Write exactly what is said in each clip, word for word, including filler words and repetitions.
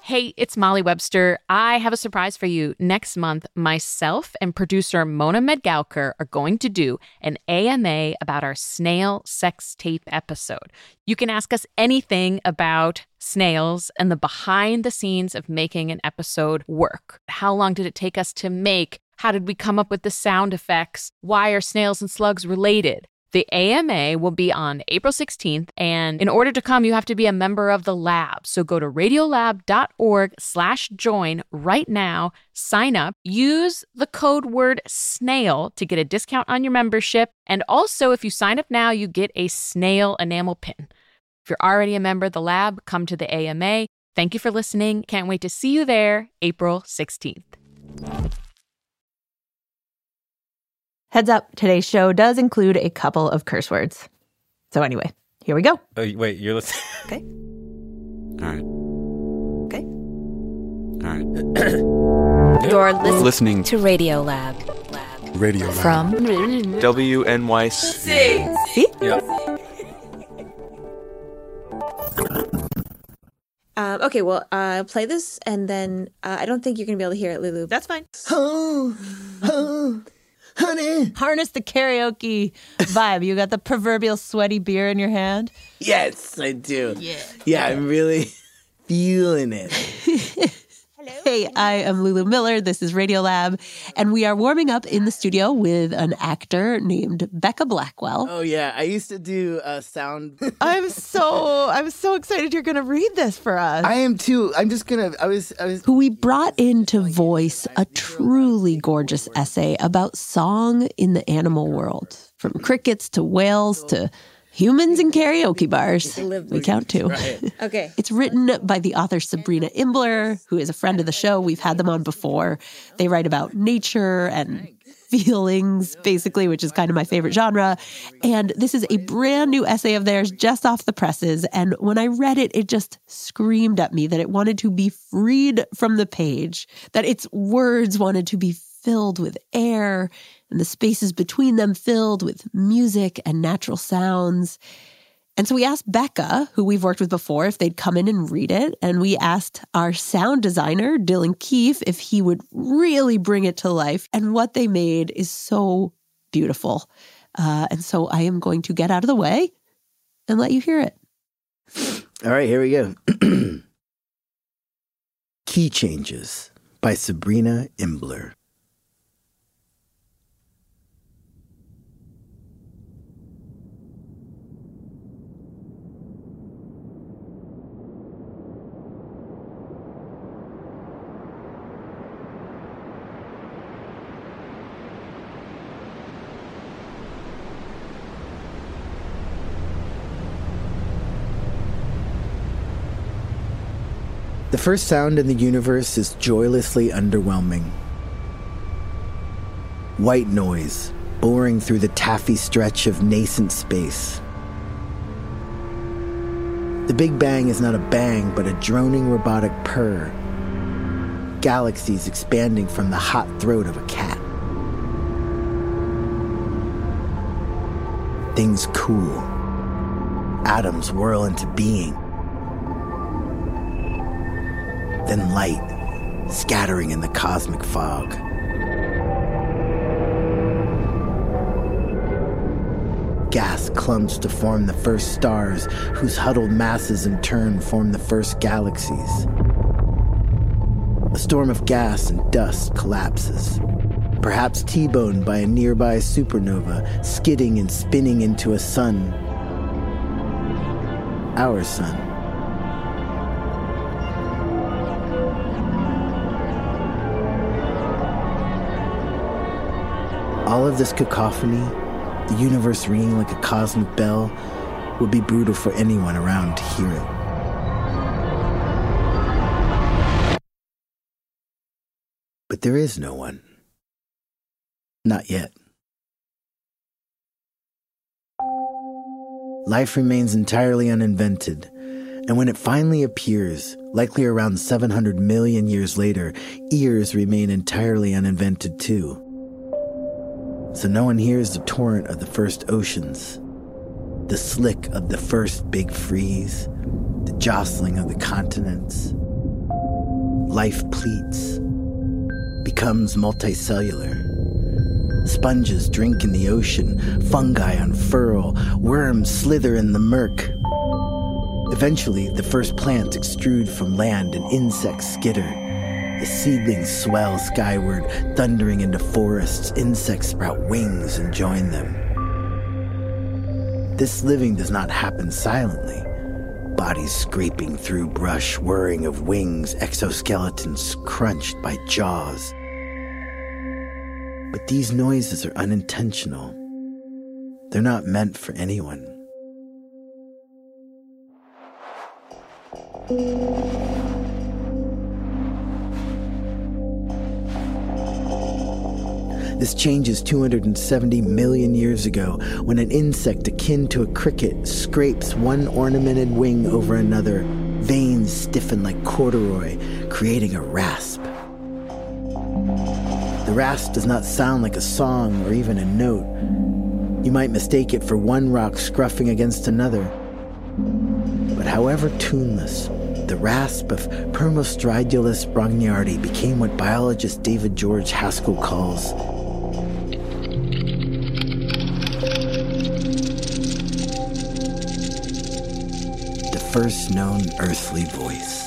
Hey, it's Molly Webster. I have a surprise for you. Next month, myself and producer Mona Medgalker are going to do an A M A about our snail sex tape episode. You can ask us anything about snails and the behind the scenes of making an episode work. How long did it take us to make? How did we come up with the sound effects? Why are snails and slugs related? The A M A will be on April sixteenth, and in order to come, you have to be a member of the lab. So go to radiolab.org slash join right now, sign up, use the code word SNAIL to get a discount on your membership, and also if you sign up now, you get a snail enamel pin. If you're already a member of the lab, come to the A M A. Thank you for listening. Can't wait to see you there, April sixteenth. Heads up, today's show does include a couple of curse words. So anyway, here we go. Oh, wait, you're listening? Okay. All right. Okay. All right. You're listening, Listening to Radiolab. Radio Lab. From W N Y C. See? Yep. Um, okay, well, uh, play this, and then uh, I don't think you're going to be able to hear it, Lulu. That's fine. Oh, oh, honey. Harness the karaoke vibe. You got the proverbial sweaty beer in your hand? Yes, I do. Yeah. Yeah, I'm really feeling it. Hey, I am Lulu Miller. This is Radiolab, and we are warming up in the studio with an actor named Becca Blackwell. Oh, yeah. I used to do uh, sound. I'm so I'm so excited you're going to read this for us. I am too. I'm just going to. I was. I was. Who we brought in to voice a truly gorgeous essay about song in the animal world, from crickets to whales to humans in karaoke bars. We count too. Right. Okay. It's written by the author Sabrina Imbler, who is a friend of the show. We've had them on before. They write about nature and feelings, basically, which is kind of my favorite genre. And this is a brand new essay of theirs just off the presses. And when I read it, it just screamed at me that it wanted to be freed from the page, that its words wanted to be filled with air and the spaces between them filled with music and natural sounds. And so we asked Becca, who we've worked with before, if they'd come in and read it. And we asked our sound designer, Dylan Keefe, if he would really bring it to life. And what they made is so beautiful. Uh, and so I am going to get out of the way and let you hear it. All right, here we go. Key Changes by Sabrina Imbler. The first sound in the universe is joylessly underwhelming. White noise, boring through the taffy stretch of nascent space. The Big Bang is not a bang, but a droning robotic purr. Galaxies expanding from the hot throat of a cat. Things cool. Atoms whirl into being. Then light, scattering in the cosmic fog. Gas clumps to form the first stars, whose huddled masses in turn form the first galaxies. A storm of gas and dust collapses, perhaps T-boned by a nearby supernova, skidding and spinning into a sun. Our sun. All of this cacophony, the universe ringing like a cosmic bell, would be brutal for anyone around to hear it. But there is no one. Not yet. Life remains entirely uninvented, and when it finally appears, likely around seven hundred million years later, ears remain entirely uninvented too. So no one hears the torrent of the first oceans, the slick of the first big freeze, the jostling of the continents. life pleats, becomes multicellular. Sponges drink in the ocean, fungi unfurl, worms slither in the murk. Eventually, the first plants extrude from land and insects skitter. The seedlings swell skyward, thundering into forests. Insects sprout wings and join them. This living does not happen silently. Bodies scraping through brush, whirring of wings, exoskeletons crunched by jaws. But these noises are unintentional. They're not meant for anyone. This changes two hundred seventy million years ago when an insect akin to a cricket scrapes one ornamented wing over another. Veins stiffen like corduroy, creating a rasp. The rasp does not sound like a song or even a note. You might mistake it for one rock scruffing against another. But however tuneless, the rasp of Permostridulus brongniardi became what biologist David George Haskell calls the first known earthly voice.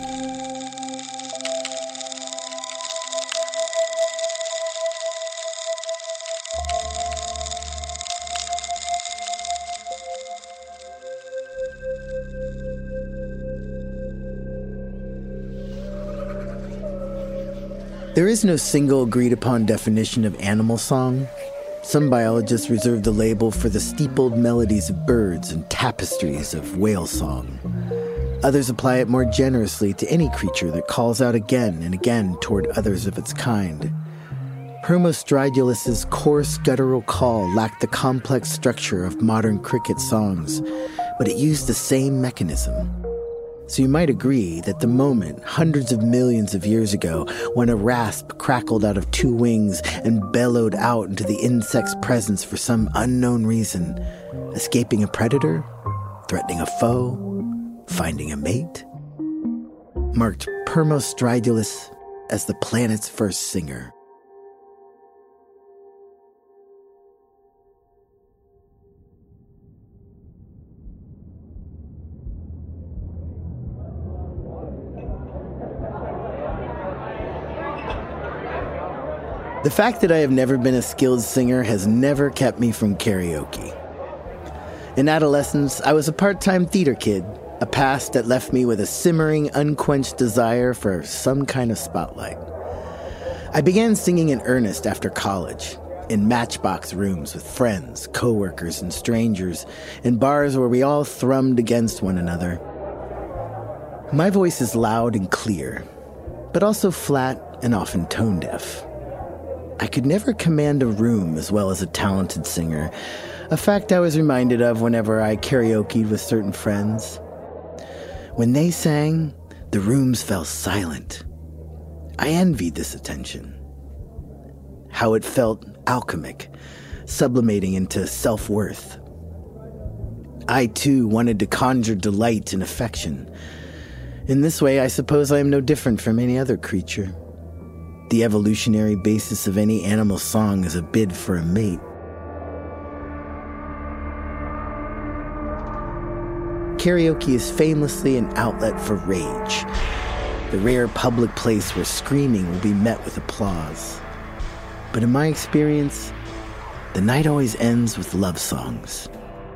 There is no single agreed-upon definition of animal song. Some biologists reserve the label for the steepled melodies of birds and tapestries of whale song. Others apply it more generously to any creature that calls out again and again toward others of its kind. Permostridulus's coarse guttural call lacked the complex structure of modern cricket songs, but it used the same mechanism. So you might agree that the moment, hundreds of millions of years ago, when a rasp crackled out of two wings and bellowed out into the insect's presence for some unknown reason, escaping a predator, threatening a foe, finding a mate, marked Permostridulus as the planet's first singer. The fact that I have never been a skilled singer has never kept me from karaoke. In adolescence, I was a part-time theater kid, a past that left me with a simmering, unquenched desire for some kind of spotlight. I began singing in earnest after college, in matchbox rooms with friends, coworkers, and strangers, in bars where we all thrummed against one another. My voice is loud and clear, but also flat and often tone-deaf. I could never command a room as well as a talented singer, a fact I was reminded of whenever I karaoke'd with certain friends. When they sang, the rooms fell silent. I envied this attention. How it felt alchemic, sublimating into self-worth. I, too, wanted to conjure delight and affection. In this way, I suppose I am no different from any other creature. The evolutionary basis of any animal song is a bid for a mate. Karaoke is famously an outlet for rage, the rare public place where screaming will be met with applause. But in my experience, the night always ends with love songs.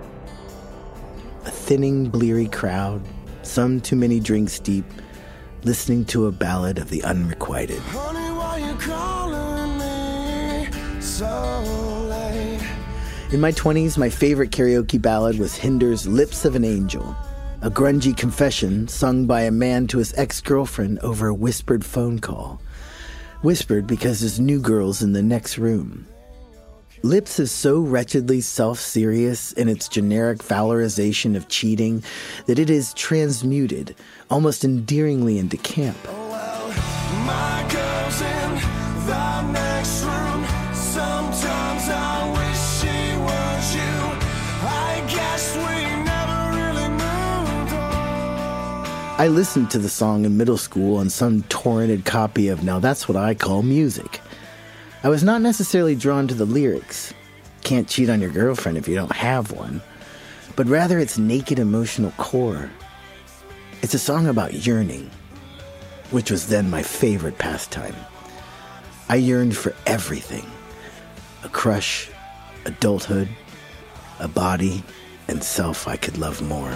A thinning, bleary crowd, some too many drinks deep, listening to a ballad of the unrequited. Honey, why you calling me so late? In my twenties, my favorite karaoke ballad was Hinder's Lips of an Angel, a grungy confession sung by a man to his ex-girlfriend over a whispered phone call. Whispered because there's new girls in the next room. Lips is so wretchedly self-serious in its generic valorization of cheating that it is transmuted, almost endearingly, into camp. Oh, well, my girl's in the next room. Sometimes I wish she was you. I guess we never really moved on. I listened to the song in middle school on some torrented copy of Now That's What I Call Music. I was not necessarily drawn to the lyrics. Can't cheat on your girlfriend if you don't have one. But rather its naked emotional core. It's a song about yearning, which was then my favorite pastime. I yearned for everything. A crush, adulthood, a body, and self I could love more.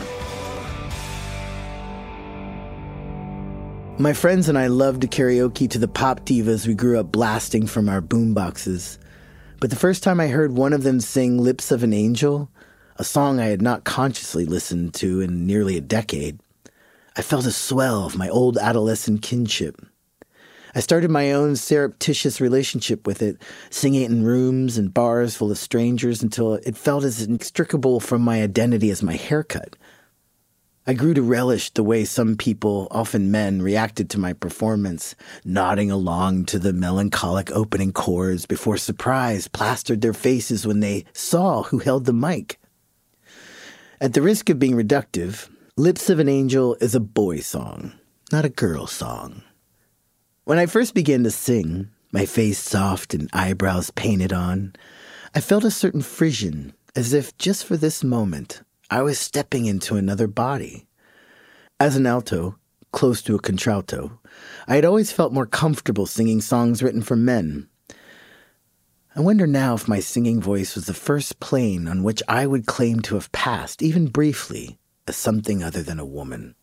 My friends and I loved to karaoke to the pop divas we grew up blasting from our boomboxes. But the first time I heard one of them sing Lips of an Angel, a song I had not consciously listened to in nearly a decade, I felt a swell of my old adolescent kinship. I started my own surreptitious relationship with it, singing it in rooms and bars full of strangers until it felt as inextricable from my identity as my haircut. I grew to relish the way some people, often men, reacted to my performance, nodding along to the melancholic opening chords before surprise plastered their faces when they saw who held the mic. At the risk of being reductive, Lips of an Angel is a boy song, not a girl song. When I first began to sing, my face soft and eyebrows painted on, I felt a certain frisson, as if just for this moment, I was stepping into another body. As an alto, close to a contralto, I had always felt more comfortable singing songs written for men. I wonder now if my singing voice was the first plane on which I would claim to have passed, even briefly, as something other than a woman.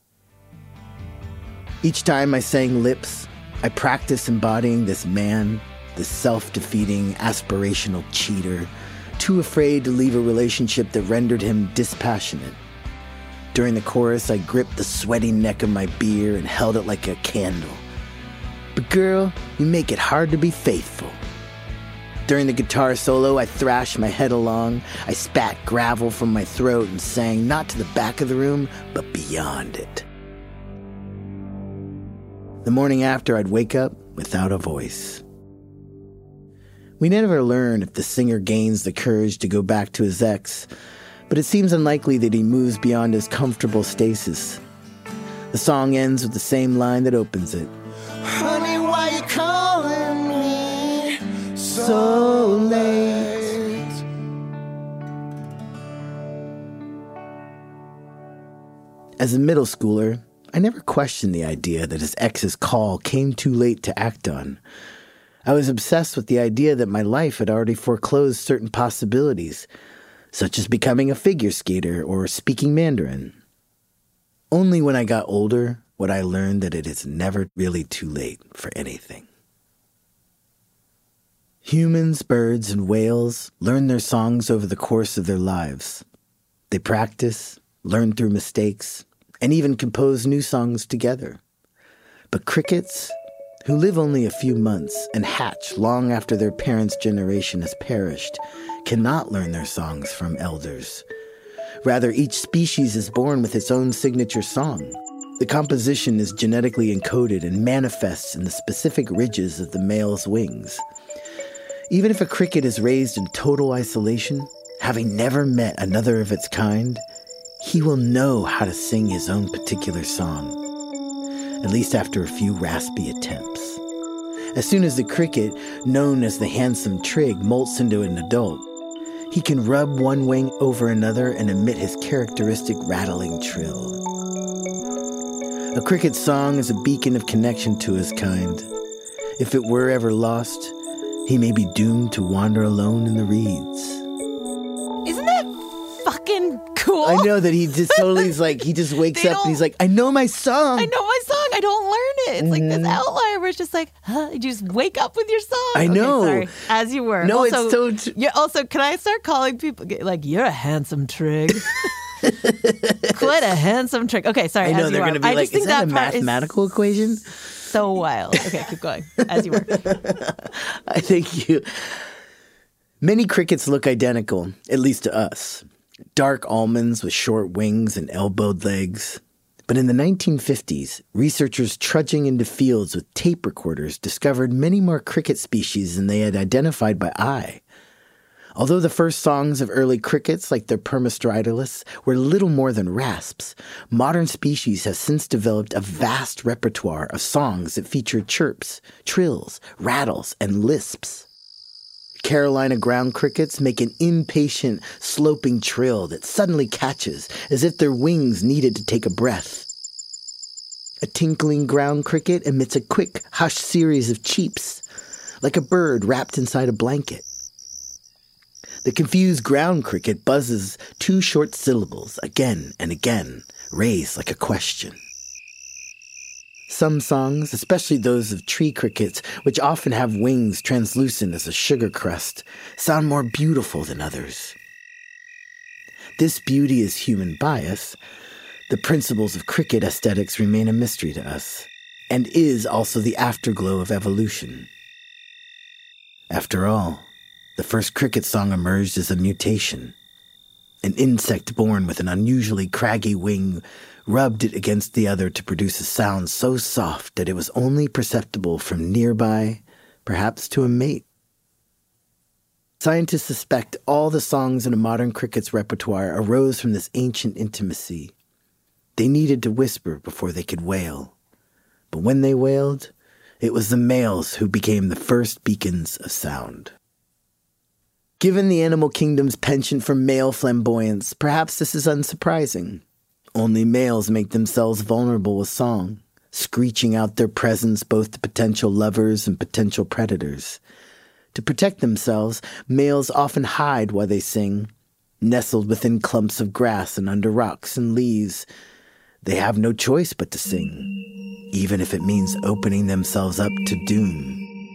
Each time I sang Lips, I practiced embodying this man, this self-defeating, aspirational cheater, too afraid to leave a relationship that rendered him dispassionate. During the chorus, I gripped the sweaty neck of my beer and held it like a candle. But girl, you make it hard to be faithful. During the guitar solo, I thrashed my head along. I spat gravel from my throat and sang not to the back of the room, but beyond it. The morning after, I'd wake up without a voice. We never learn if the singer gains the courage to go back to his ex, but it seems unlikely that he moves beyond his comfortable stasis. The song ends with the same line that opens it. Honey, why you calling me so late? As a middle schooler, I never questioned the idea that his ex's call came too late to act on. I was obsessed with the idea that my life had already foreclosed certain possibilities, such as becoming a figure skater or speaking Mandarin. Only when I got older would I learn that it is never really too late for anything. Humans, birds, and whales learn their songs over the course of their lives. They practice, learn through mistakes, and even compose new songs together. But crickets, who live only a few months and hatch long after their parents' generation has perished, cannot learn their songs from elders. Rather, each species is born with its own signature song. The composition is genetically encoded and manifests in the specific ridges of the male's wings. Even if a cricket is raised in total isolation, having never met another of its kind, he will know how to sing his own particular song, at least after a few raspy attempts. As soon as the cricket, known as the handsome trig, molts into an adult, he can rub one wing over another and emit his characteristic rattling trill. A cricket's song is a beacon of connection to his kind. If it were ever lost, he may be doomed to wander alone in the reeds. Isn't that fucking cool? I know that he just totally is like, he just wakes up and he's like, I know my song. I know my song. I don't learn it. It's mm. like this outlier where it's just like, huh? You just wake up with your song. I know. Okay, sorry. As you were. No, also, it's so... T- yeah, also, can I start calling people, like, you're a handsome trig. Quite a handsome trick. Okay, sorry. I know, as they're you going to be I like, is that, that a mathematical equation? So wild. Okay, keep going. As you were. I think you... Many crickets look identical, at least to us. Dark almonds with short wings and elbowed legs. But in the nineteen fifties, researchers trudging into fields with tape recorders discovered many more cricket species than they had identified by eye. Although the first songs of early crickets, like their permastridalists, were little more than rasps, modern species have since developed a vast repertoire of songs that feature chirps, trills, rattles, and lisps. Carolina ground crickets make an impatient, sloping trill that suddenly catches, as if their wings needed to take a breath. A tinkling ground cricket emits a quick, hushed series of cheeps, like a bird wrapped inside a blanket. The confused ground cricket buzzes two short syllables again and again, raised like a question. Some songs, especially those of tree crickets, which often have wings translucent as a sugar crust, sound more beautiful than others. This beauty is human bias. The principles of cricket aesthetics remain a mystery to us, and is also the afterglow of evolution. After all, the first cricket song emerged as a mutation. An insect born with an unusually craggy wing rubbed it against the other to produce a sound so soft that it was only perceptible from nearby, perhaps to a mate. Scientists suspect all the songs in a modern cricket's repertoire arose from this ancient intimacy. They needed to whisper before they could wail. But when they wailed, it was the males who became the first beacons of sound. Given the animal kingdom's penchant for male flamboyance, perhaps this is unsurprising. Only males make themselves vulnerable with song, screeching out their presence both to potential lovers and potential predators. To protect themselves, males often hide while they sing, nestled within clumps of grass and under rocks and leaves. They have no choice but to sing, even if it means opening themselves up to doom.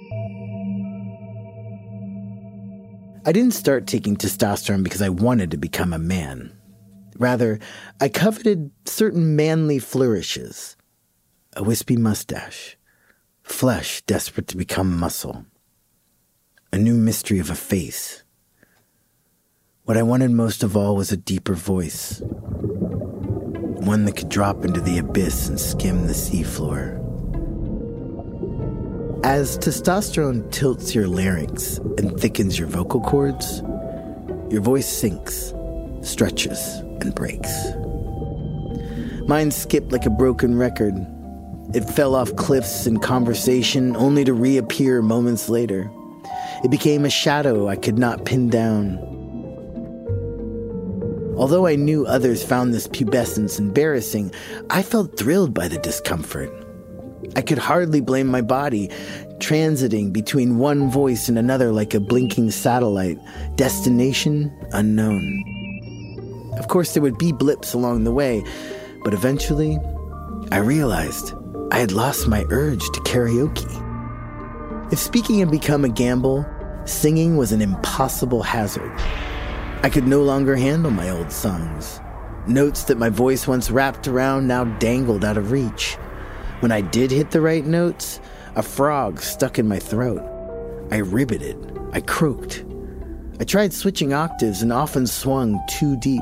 I didn't start taking testosterone because I wanted to become a man. Rather, I coveted certain manly flourishes. A wispy mustache, flesh desperate to become muscle, a new mystery of a face. What I wanted most of all was a deeper voice, one that could drop into the abyss and skim the seafloor. As testosterone tilts your larynx and thickens your vocal cords, your voice sinks, stretches, and breaks. Mine skipped like a broken record. It fell off cliffs in conversation only to reappear moments later. It became a shadow I could not pin down. Although I knew others found this pubescence embarrassing, I felt thrilled by the discomfort. I could hardly blame my body, transiting between one voice and another like a blinking satellite, destination unknown. Of course, there would be blips along the way, but eventually, I realized I had lost my urge to karaoke. If speaking had become a gamble, singing was an impossible hazard. I could no longer handle my old songs. Notes that my voice once wrapped around now dangled out of reach. When I did hit the right notes, a frog stuck in my throat. I ribbited. I croaked. I tried switching octaves and often swung too deep.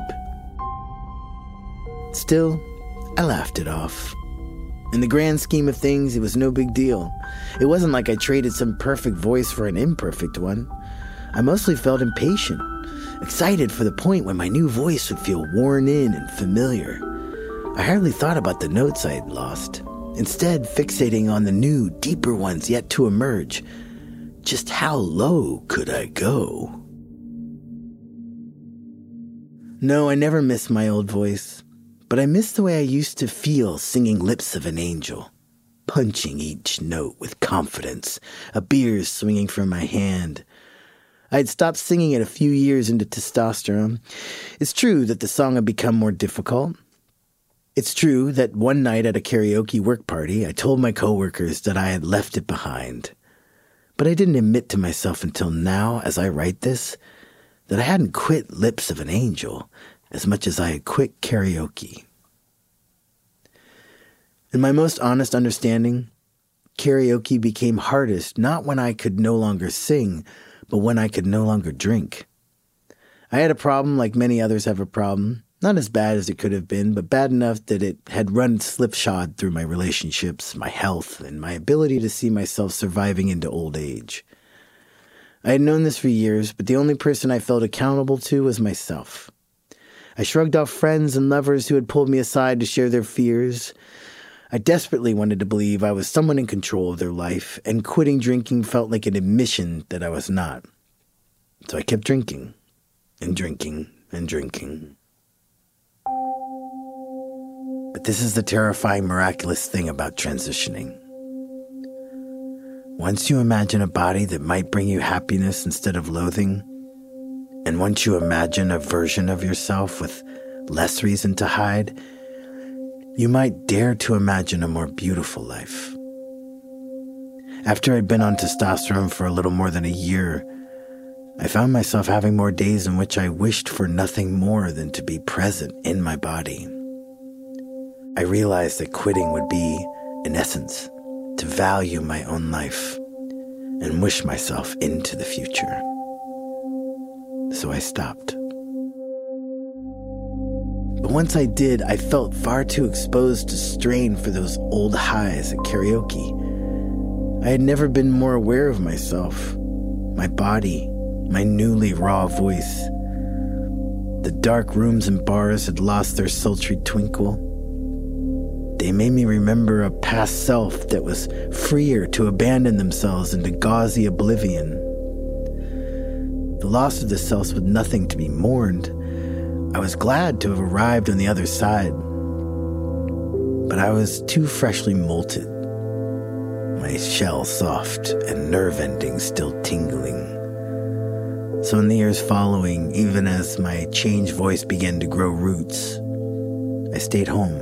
Still, I laughed it off. In the grand scheme of things, it was no big deal. It wasn't like I traded some perfect voice for an imperfect one. I mostly felt impatient, excited for the point when my new voice would feel worn in and familiar. I hardly thought about the notes I had lost, instead fixating on the new, deeper ones yet to emerge. Just how low could I go? No, I never missed my old voice, but I missed the way I used to feel singing Lips of an Angel, punching each note with confidence, a beer swinging from my hand. I had stopped singing it a few years into testosterone. It's true that the song had become more difficult. It's true that one night at a karaoke work party, I told my coworkers that I had left it behind. But I didn't admit to myself until now, as I write this, that I hadn't quit Lips of an Angel as much as I had quit karaoke. In my most honest understanding, karaoke became hardest not when I could no longer sing, but when I could no longer drink. I had a problem like many others have a problem. Not as bad as it could have been, but bad enough that it had run slipshod through my relationships, my health, and my ability to see myself surviving into old age. I had known this for years, but the only person I felt accountable to was myself. I shrugged off friends and lovers who had pulled me aside to share their fears. I desperately wanted to believe I was someone in control of their life, and quitting drinking felt like an admission that I was not. So I kept drinking, and drinking, and drinking. But this is the terrifying, miraculous thing about transitioning. Once you imagine a body that might bring you happiness instead of loathing, and once you imagine a version of yourself with less reason to hide, you might dare to imagine a more beautiful life. After I'd been on testosterone for a little more than a year, I found myself having more days in which I wished for nothing more than to be present in my body. I realized that quitting would be, in essence, to value my own life and wish myself into the future. So I stopped. But once I did, I felt far too exposed to strain for those old highs at karaoke. I had never been more aware of myself, my body, my newly raw voice. The dark rooms and bars had lost their sultry twinkle. They made me remember a past self that was freer to abandon themselves into gauzy oblivion. The loss of the self was nothing to be mourned. I was glad to have arrived on the other side. But I was too freshly molted, my shell soft and nerve endings still tingling. So in the years following, even as my changed voice began to grow roots, I stayed home.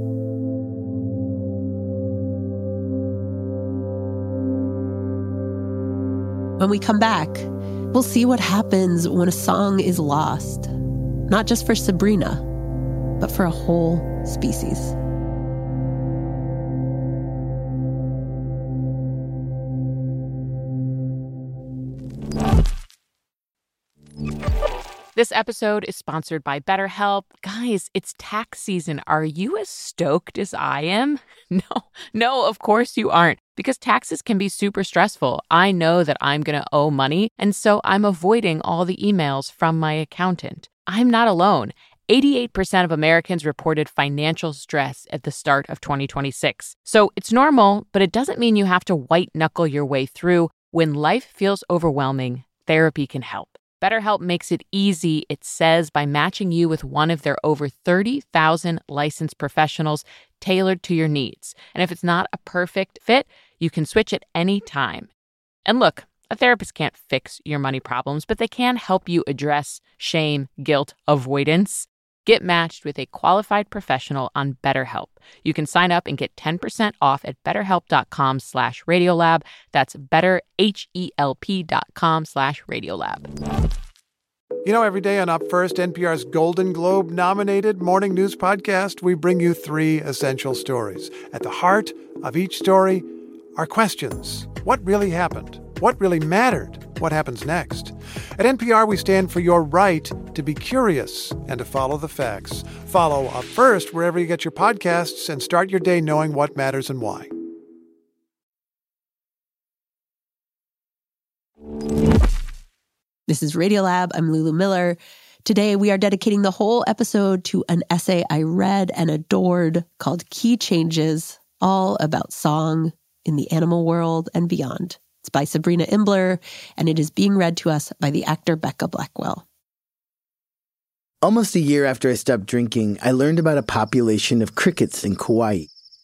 When we come back, we'll see what happens when a song is lost, not just for Sabrina, but for a whole species. This episode is sponsored by BetterHelp. Guys, it's tax season. Are you as stoked as I am? No, no, of course you aren't, because taxes can be super stressful. I know that I'm going to owe money, and so I'm avoiding all the emails from my accountant. I'm not alone. eighty-eight percent of Americans reported financial stress at the start of twenty twenty-six. So it's normal, but it doesn't mean you have to white-knuckle your way through. When life feels overwhelming, therapy can help. BetterHelp makes it easy, it says, by matching you with one of their over thirty thousand licensed professionals tailored to your needs. And if it's not a perfect fit, you can switch at any time. And look, a therapist can't fix your money problems, but they can help you address shame, guilt, avoidance. Get matched with a qualified professional on BetterHelp. You can sign up and get ten percent off at betterhelp.com slash radiolab. That's betterhelp.com slash radiolab. You know, every day on Up First, N P R's Golden Globe-nominated morning news podcast, we bring you three essential stories. At the heart of each story are questions. What really happened? What really mattered? What happens next? At N P R, we stand for your right to be curious and to follow the facts. Follow Up First wherever you get your podcasts and start your day knowing what matters and why. This is Radiolab. I'm Lulu Miller. Today, we are dedicating the whole episode to an essay I read and adored called Key Changes, all about song in the animal world and beyond. It's by Sabrina Imbler, and it is being read to us by the actor Becca Blackwell. Almost a year after I stopped drinking, I learned about a population of crickets in Kauai.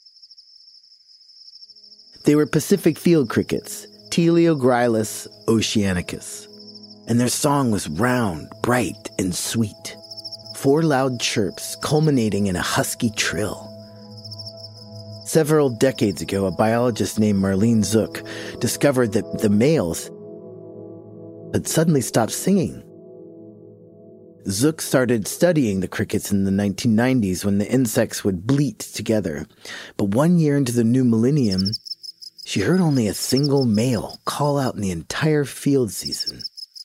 They were Pacific field crickets, Teleogryllus oceanicus, and their song was round, bright, and sweet. Four loud chirps culminating in a husky trill. Several decades ago, a biologist named Marlene Zook discovered that the males had suddenly stopped singing. Zook started studying the crickets in the nineteen nineties when the insects would bleat together. But one year into the new millennium, she heard only a single male call out in the entire field season.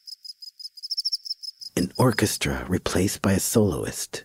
An orchestra replaced by a soloist.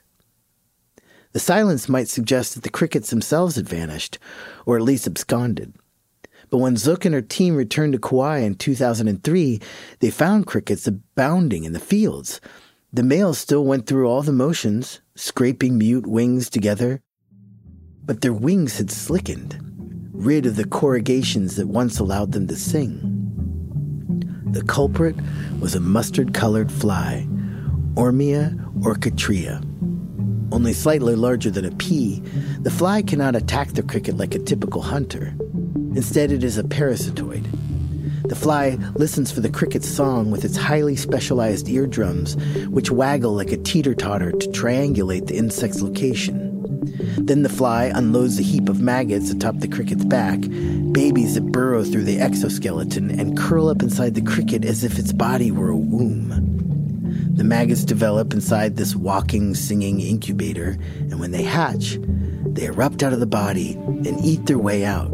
The silence might suggest that the crickets themselves had vanished, or at least absconded. But when Zook and her team returned to Kauai in two thousand three, they found crickets abounding in the fields. The males still went through all the motions, scraping mute wings together. But their wings had slickened, rid of the corrugations that once allowed them to sing. The culprit was a mustard-colored fly, Ormia orchitria. Only slightly larger than a pea, the fly cannot attack the cricket like a typical hunter. Instead, it is a parasitoid. The fly listens for the cricket's song with its highly specialized eardrums, which waggle like a teeter-totter to triangulate the insect's location. Then the fly unloads a heap of maggots atop the cricket's back, babies that burrow through the exoskeleton and curl up inside the cricket as if its body were a womb. The maggots develop inside this walking, singing incubator, and when they hatch, they erupt out of the body and eat their way out.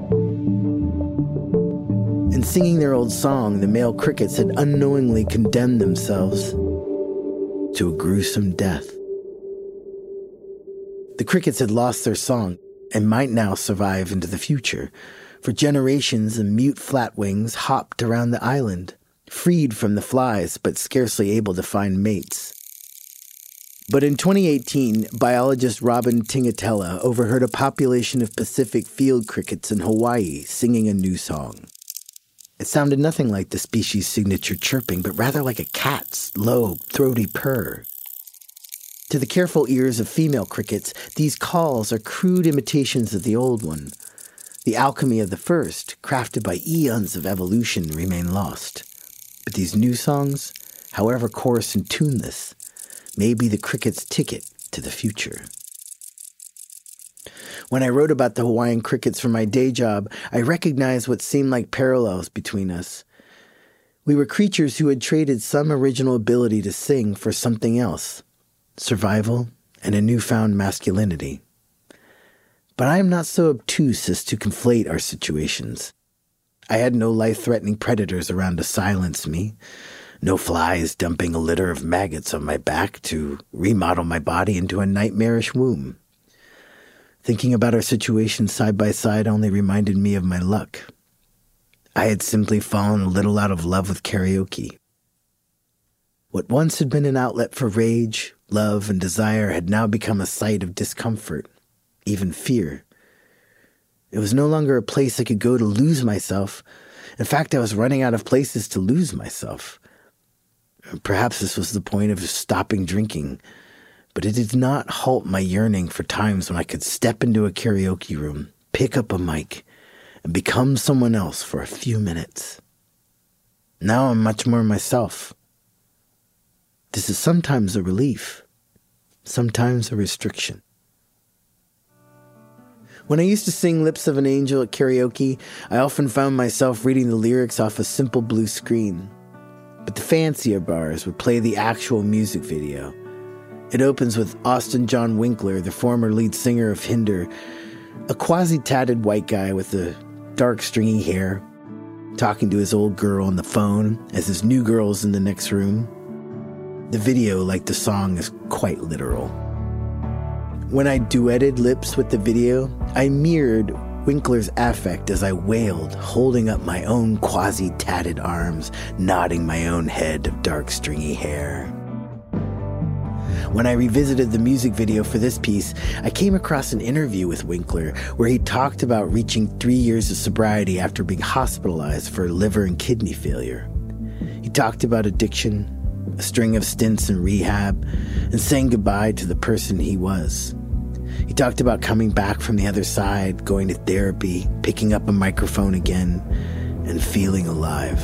In singing their old song, the male crickets had unknowingly condemned themselves to a gruesome death. The crickets had lost their song and might now survive into the future. For generations, the mute flatwings hopped around the island, freed from the flies but scarcely able to find mates. But in twenty eighteen, biologist Robin Tingatella overheard a population of Pacific field crickets in Hawaii singing a new song. It sounded nothing like the species' signature chirping, but rather like a cat's low, throaty purr. To the careful ears of female crickets, these calls are crude imitations of the old one. The alchemy of the first, crafted by eons of evolution, remain lost. But these new songs, however coarse and tuneless, may be the cricket's ticket to the future. When I wrote about the Hawaiian crickets for my day job, I recognized what seemed like parallels between us. We were creatures who had traded some original ability to sing for something else, survival and a newfound masculinity. But I am not so obtuse as to conflate our situations. I had no life-threatening predators around to silence me, no flies dumping a litter of maggots on my back to remodel my body into a nightmarish womb. Thinking about our situation side by side only reminded me of my luck. I had simply fallen a little out of love with karaoke. What once had been an outlet for rage, love, and desire had now become a site of discomfort, even fear. It was no longer a place I could go to lose myself. In fact, I was running out of places to lose myself. Perhaps this was the point of stopping drinking, but it did not halt my yearning for times when I could step into a karaoke room, pick up a mic, and become someone else for a few minutes. Now I'm much more myself. This is sometimes a relief, sometimes a restriction. When I used to sing Lips of an Angel at karaoke, I often found myself reading the lyrics off a simple blue screen. But the fancier bars would play the actual music video. It opens with Austin John Winkler, the former lead singer of Hinder, a quasi-tatted white guy with the dark stringy hair, talking to his old girl on the phone as his new girl's in the next room. The video, like the song, is quite literal. When I duetted lips with the video, I mirrored Winkler's affect as I wailed, holding up my own quasi-tatted arms, nodding my own head of dark stringy hair. When I revisited the music video for this piece, I came across an interview with Winkler where he talked about reaching three years of sobriety after being hospitalized for liver and kidney failure. He talked about addiction, a string of stints in rehab, and saying goodbye to the person he was. He talked about coming back from the other side, going to therapy, picking up a microphone again, and feeling alive.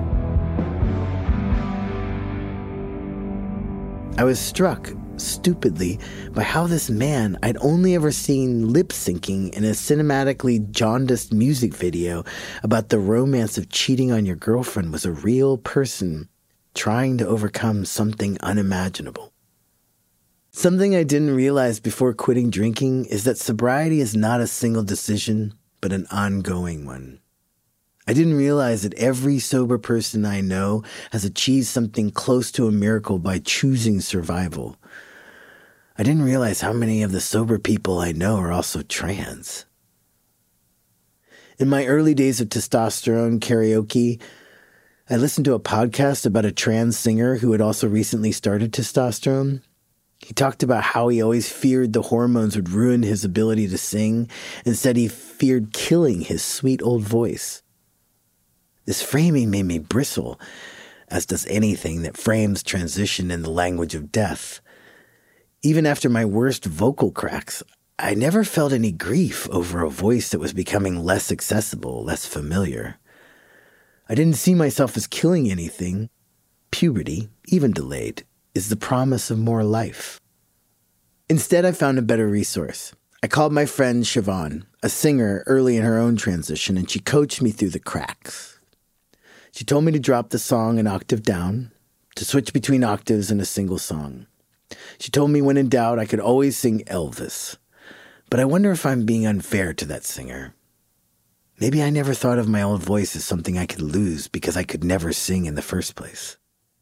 I was struck, stupidly, by how this man I'd only ever seen lip-syncing in a cinematically jaundiced music video about the romance of cheating on your girlfriend was a real person trying to overcome something unimaginable. Something I didn't realize before quitting drinking is that sobriety is not a single decision, but an ongoing one. I didn't realize that every sober person I know has achieved something close to a miracle by choosing survival. I didn't realize how many of the sober people I know are also trans. In my early days of testosterone karaoke, I listened to a podcast about a trans singer who had also recently started testosterone. He talked about how he always feared the hormones would ruin his ability to sing and said he feared killing his sweet old voice. This framing made me bristle, as does anything that frames transition in the language of death. Even after my worst vocal cracks, I never felt any grief over a voice that was becoming less accessible, less familiar. I didn't see myself as killing anything. Puberty, even delayed, is the promise of more life. Instead, I found a better resource. I called my friend Siobhan, a singer early in her own transition, and she coached me through the cracks. She told me to drop the song an octave down, to switch between octaves in a single song. She told me when in doubt I could always sing Elvis. But I wonder if I'm being unfair to that singer. Maybe I never thought of my old voice as something I could lose because I could never sing in the first place.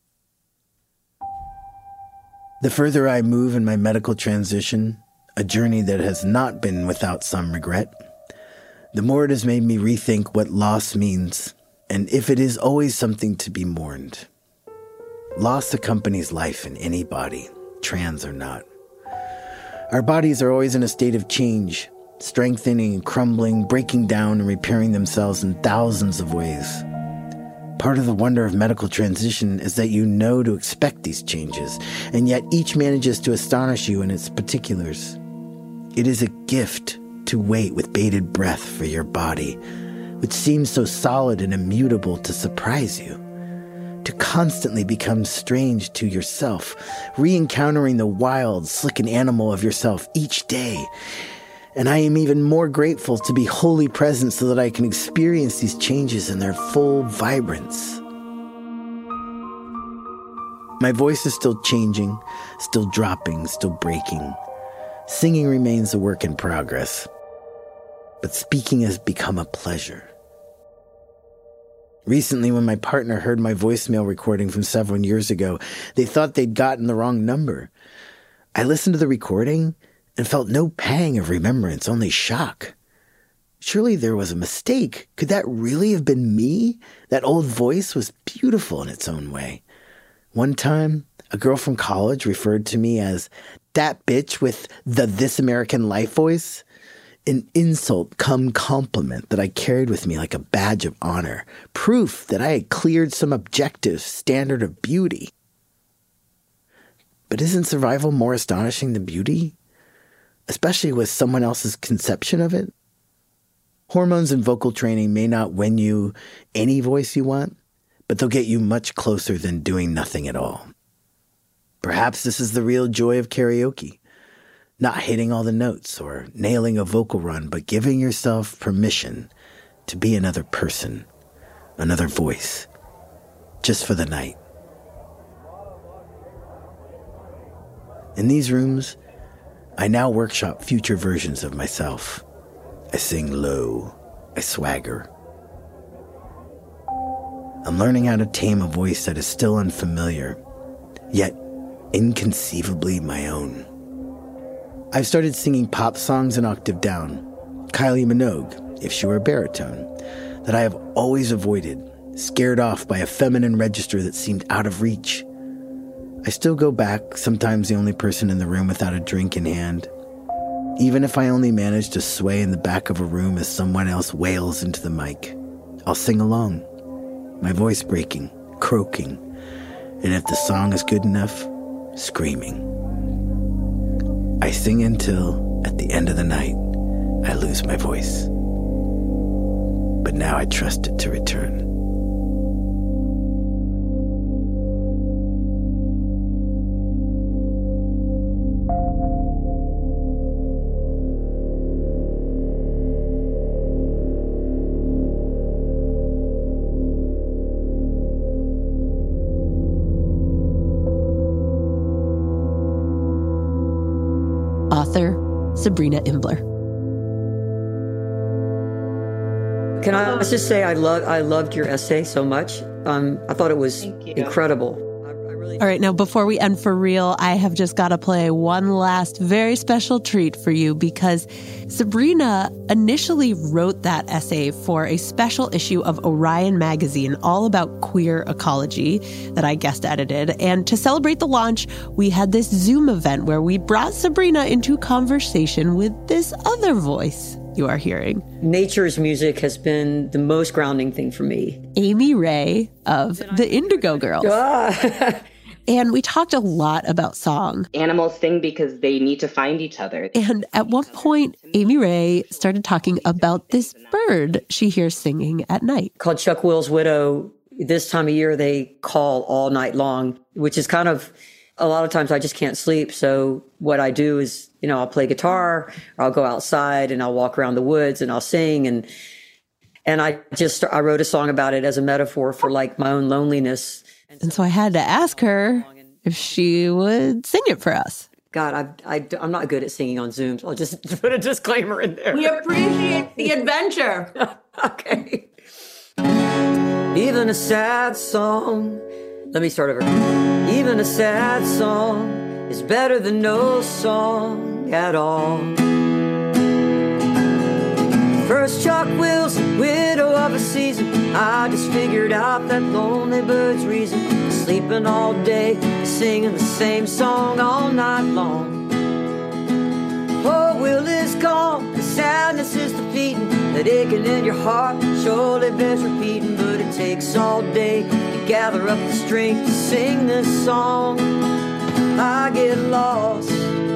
The further I move in my medical transition, a journey that has not been without some regret, the more it has made me rethink what loss means, and if it is always something to be mourned. Loss accompanies life in any body, trans or not. Our bodies are always in a state of change, strengthening and crumbling, breaking down and repairing themselves in thousands of ways. Part of the wonder of medical transition is that you know to expect these changes, and yet each manages to astonish you in its particulars. It is a gift to wait with bated breath for your body, which seems so solid and immutable, to surprise you, to constantly become strange to yourself, re-encountering the wild, slicken animal of yourself each day. And I am even more grateful to be wholly present so that I can experience these changes in their full vibrance. My voice is still changing, still dropping, still breaking. Singing remains a work in progress, but speaking has become a pleasure. Recently, when my partner heard my voicemail recording from several years ago, they thought they'd gotten the wrong number. I listened to the recording and felt no pang of remembrance, only shock. Surely there was a mistake. Could that really have been me? That old voice was beautiful in its own way. One time, a girl from college referred to me as that bitch with the This American Life voice. An insult come compliment that I carried with me like a badge of honor, proof that I had cleared some objective standard of beauty. But isn't survival more astonishing than beauty? Especially with someone else's conception of it? Hormones and vocal training may not win you any voice you want, but they'll get you much closer than doing nothing at all. Perhaps this is the real joy of karaoke. Not hitting all the notes or nailing a vocal run, but giving yourself permission to be another person, another voice, just for the night. In these rooms, I now workshop future versions of myself. I sing low, I swagger. I'm learning how to tame a voice that is still unfamiliar, yet inconceivably my own. I've started singing pop songs an octave down, Kylie Minogue, if she were a baritone, that I have always avoided, scared off by a feminine register that seemed out of reach. I still go back, sometimes the only person in the room without a drink in hand. Even if I only manage to sway in the back of a room as someone else wails into the mic, I'll sing along, my voice breaking, croaking, and if the song is good enough, screaming. I sing until, at the end of the night, I lose my voice. But now I trust it to return. Author Sabrina Imbler. Can I just say I love I loved your essay so much. Um, I thought it was incredible. I, I really really... All right, now before we end for real, I have just got to play one last very special treat for you because Sabrina initially wrote that essay for a special issue of Orion magazine all about queer ecology that I guest edited. And to celebrate the launch, we had this Zoom event where we brought Sabrina into conversation with this other voice you are hearing. Nature's music has been the most grounding thing for me. Amy Ray of the Indigo Girls. Ah. And we talked a lot about song. Animals sing because they need to find each other. And at one point, Amy Ray started talking about this bird she hears singing at night. Called Chuck Will's Widow. This time of year, they call all night long, which is kind of, a lot of times I just can't sleep. So what I do is, you know, I'll play guitar, or I'll go outside and I'll walk around the woods and I'll sing. And, and I just, I wrote a song about it as a metaphor for like my own loneliness. And so I had to ask her if she would sing it for us. God, I, I, I'm not good at singing on Zooms. I'll just put a disclaimer in there. We appreciate the adventure. Okay. Even a sad song. Let me start over. Even a sad song is better than no song at all. First Chuck Will's widow of a season. I just figured out that lonely bird's reason. Sleeping all day, singing the same song all night long. Poor Will is gone, the sadness is defeating. That aching in your heart surely bears repeating. But it takes all day to gather up the strength to sing this song. I get lost,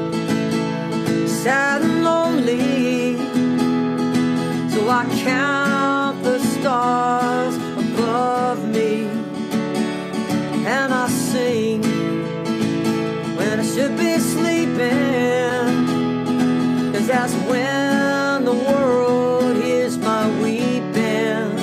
sad and lonely. So I count the stars above me, and I sing when I should be sleeping, 'cause that's when the world hears my weeping.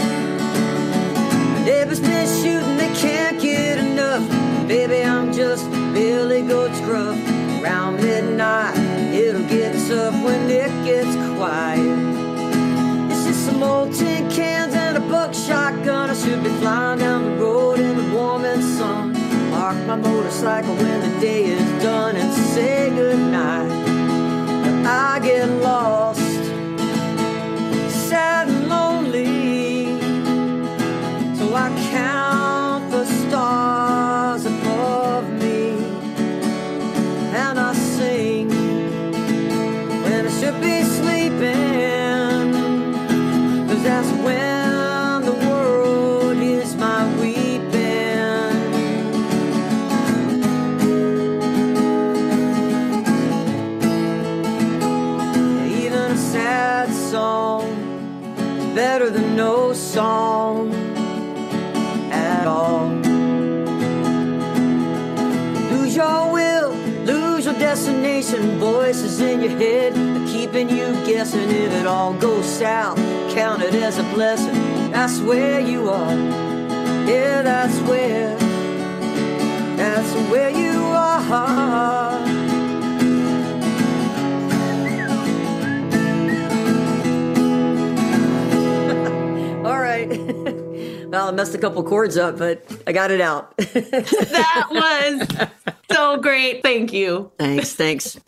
My neighbors been shooting, they can't get enough. Baby, I'm just Billy Goat's gruff. Around midnight, it'll get tough when it gets quiet. Some old tin cans and a buckshot gun. I should be flying down the road in the warm and sun. Park my motorcycle when the day is done and say goodnight. But I get lost, sad and lonely. So I count the stars above me, and I sing when I should be sleeping. That's when the world is my weeping. Even a sad song is better than no song at all. Lose your will, lose your destination. Voices in your head are keeping you guessing. If it all goes south, count it as a blessing. That's where you are. Yeah, that's where. That's where you are. All right. Well, I messed a couple chords up, but I got it out. That was so great. Thank you. Thanks, thanks.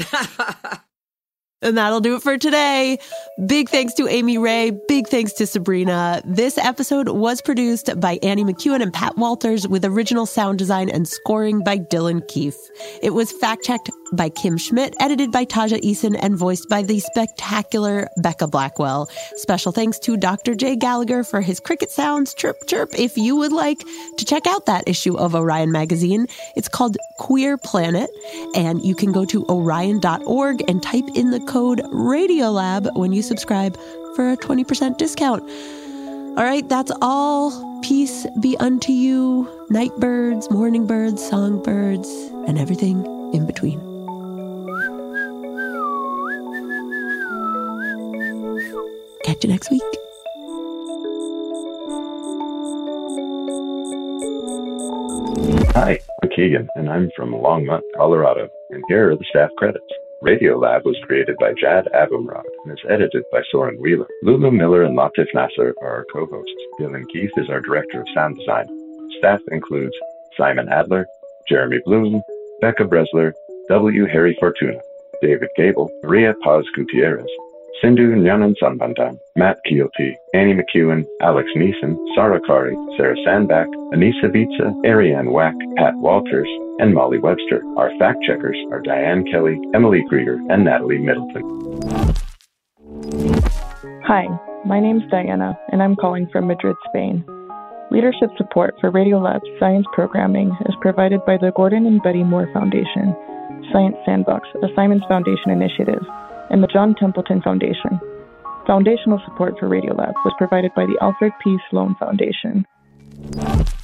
And that'll do it for today. Big thanks to Amy Ray. Big thanks to Sabrina. This episode was produced by Annie McEwen and Pat Walters with original sound design and scoring by Dylan Keefe. It was fact-checked by Kim Schmidt, edited by Taja Eason, and voiced by the spectacular Becca Blackwell. Special thanks to Doctor Jay Gallagher for his cricket sounds. Chirp, chirp. If you would like to check out that issue of Orion magazine, it's called Queer Planet, and you can go to orion dot org and type in the code Radiolab when you subscribe for a twenty percent discount. All right, that's all. Peace be unto you, night birds, morning birds, songbirds, and everything in between. Catch you next week. Hi, I'm Keegan, and I'm from Longmont, Colorado, and here are the staff credits. Radiolab was created by Jad Abumrad and is edited by Soren Wheeler. Lulu Miller and Latif Nasser are our co-hosts. Dylan Keefe is our director of sound design. Staff includes Simon Adler, Jeremy Bloom, Becca Bresler, W. Harry Fortuna, David Gable, Maria Paz Gutierrez, Sindhu Nyanan Sambandam, Matt Keelty, Annie McEwen, Alex Neeson, Sarah Kari, Sarah Sandbach, Anissa Vitsa, Ariane Wack, Pat Walters, and Molly Webster. Our fact checkers are Diane Kelly, Emily Krieger, and Natalie Middleton. Hi, my name's Diana, and I'm calling from Madrid, Spain. Leadership support for Radiolab's science programming is provided by the Gordon and Betty Moore Foundation, Science Sandbox, a Simons Foundation initiative, and the John Templeton Foundation. Foundational support for Radiolab was provided by the Alfred P. Sloan Foundation.